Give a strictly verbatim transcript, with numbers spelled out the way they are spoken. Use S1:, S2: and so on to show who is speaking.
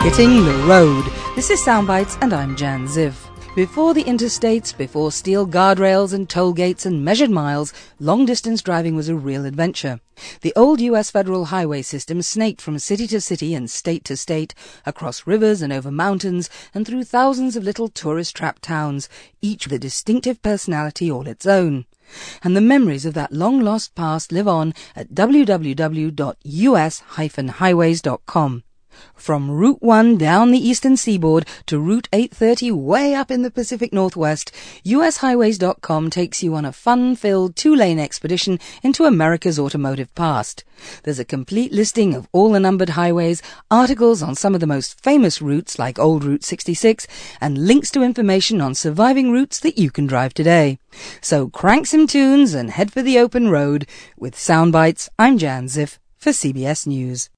S1: Hitting the road. This is Soundbites and I'm Jan Ziv. Before the interstates, before steel guardrails and toll gates and measured miles, long-distance driving was a real adventure. The old U S federal highway system snaked from city to city and state to state, across rivers and over mountains, and through thousands of little tourist-trapped towns, each with a distinctive personality all its own. And the memories of that long-lost past live on at w w w dot u s dash highways dot com. From Route one down the eastern seaboard to Route eight thirty way up in the Pacific Northwest, u s highways dot com takes you on a fun-filled two-lane expedition into America's automotive past. There's a complete listing of all the numbered highways, articles on some of the most famous routes like Old Route sixty-six, and links to information on surviving routes that you can drive today. So crank some tunes and head for the open road. With Soundbites, I'm Jan Ziff for C B S News.